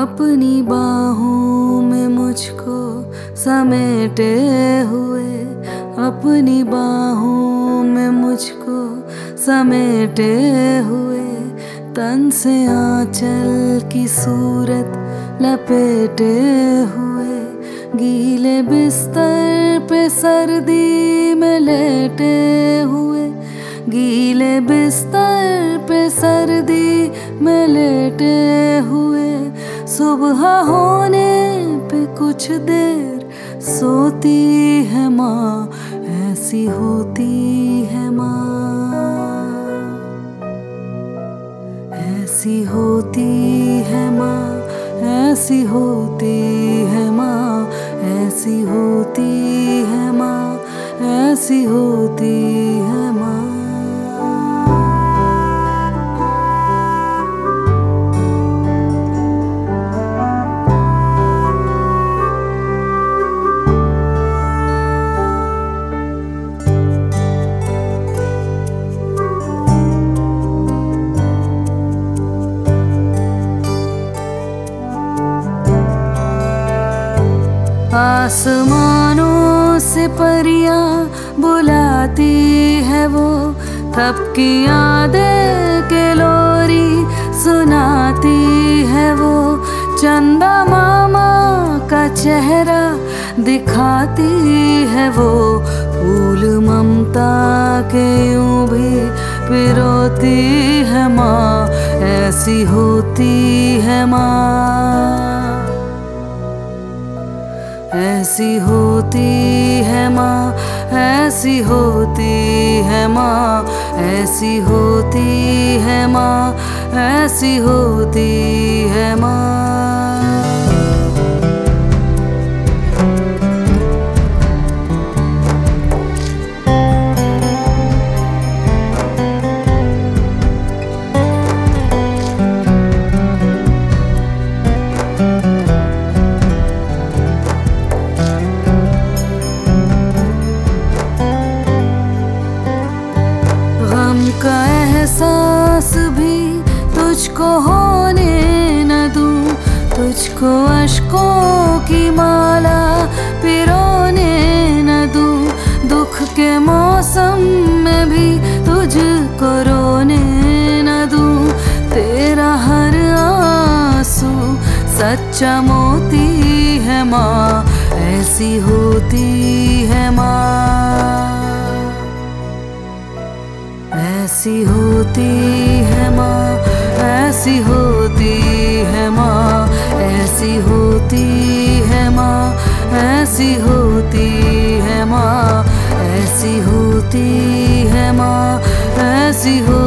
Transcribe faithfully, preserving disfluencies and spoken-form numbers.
अपनी बाहों में मुझको समेटे हुए, अपनी बाहों में मुझको समेटे हुए, तन से आंचल की सूरत लपेटे हुए, गीले बिस्तर पे सर्दी में लेटे हुए, गीले बिस्तर पे सर्दी में लेटे हुए, सुबह होने पे कुछ देर सोती है माँ, ऐसी होती है माँ, ऐसी होती है माँ, ऐसी होती है माँ, ऐसी होती है माँ, ऐसी होती है माँ। आसमानों से परियां बुलाती है वो, थपकी यादें के लोरी सुनाती है वो, चंदा मामा का चेहरा दिखाती है वो, फूल ममता के यूं भी पिरोती है माँ, ऐसी होती है माँ, ऐसी होती है माँ, ऐसी होती है माँ, ऐसी होती है माँ, ऐसी होती है माँ। का एहसास भी तुझको होने न दूं, तुझको अश्कों की माला पिरोने न दूं, दुख के मौसम में भी तुझको रोने न दूं, तेरा हर आंसू सच्चा मोती है माँ, ऐसी होती है माँ, ऐसी होती है माँ, ऐसी होती है माँ, ऐसी होती है माँ, ऐसी होती है माँ, ऐसी होती है माँ, ऐसी हो